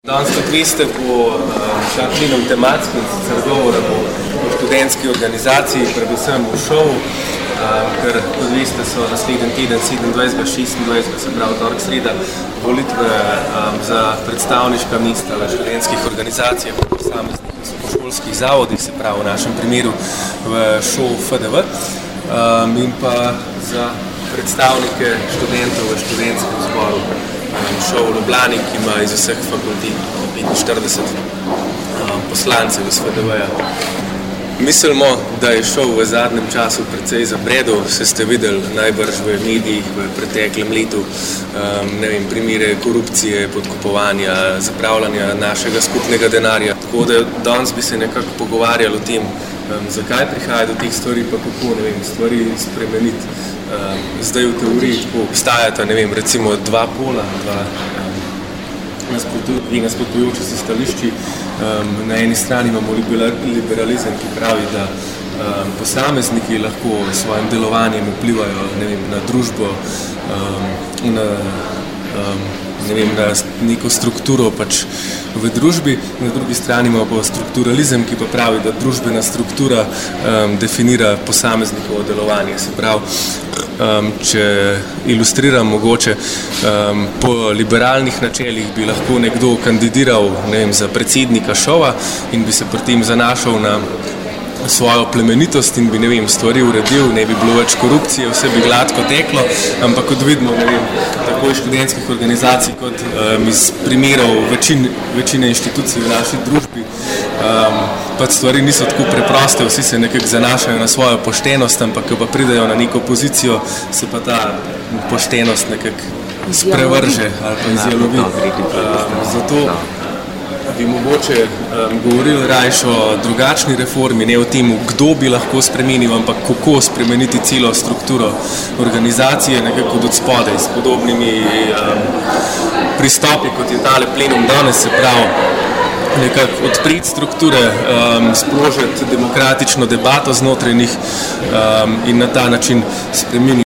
Danes kot veste bo šla tematski in sicer govora o študentski organizaciji, predvsem v šovu, ker kot veste so naslednji teden 27. 26. se pravi torek, sreda, volitve za predstavniška mesta v študentskih organizacijah, v posameznih visokošolskih zavodih, se pravi v našem primeru v šovu FDV, in pa za predstavnike študentov v študentskem zboru šov v Ljubljani, ki ima iz vseh fakultet 45 poslancev iz FDV-ja. Mislimo, da je šov v zadnjem času precej zabredel, se ste videli najbrž v medijih v preteklem letu, primere korupcije, podkupovanja, zapravljanja našega skupnega denarja. Tako da danes bi se nekako pogovarjali o tem, zakaj prihaja do teh stvari, pa kako stvari spremeniti. Zdaj v teoriji tako obstajata, recimo dva pola, dve nasprotujoči se stališči. Na eni strani imamo liberalizem, ki pravi, da posamezniki lahko s svojim delovanjem vplivajo na družbo, na neko strukturo v družbi. Na drugi strani imamo pa strukturalizem, ki pa pravi, da družbena struktura definira posameznikovo delovanje. Se pravi, če ilustriram mogoče, po liberalnih načelih bi lahko nekdo kandidiral za predsednika šova in bi se pri tem zanašal na svojo plemenitost in bi stvari uredil, ne bi bilo več korupcije, vse bi gladko teklo, ampak kot vidimo, tako iz študentskih organizacij kot iz primerov večine inštitucij v naši družbi, stvari niso tako preproste, vsi se nekako zanašajo na svojo poštenost, ampak ko pa pridejo na neko pozicijo, se pa ta poštenost nekako sprevrže ali pa izjalovi. Zato bi mogoče govorili rajš o drugačni reformi, ne o tem, kdo bi lahko spremenil, ampak kako spremeniti celo strukturo organizacije, nekako od spodaj, s podobnimi pristopi, kot je tale plenum danes, se pravi, nekako odpreti strukture, sprožiti demokratično debato znotraj njih in na ta način spremeniti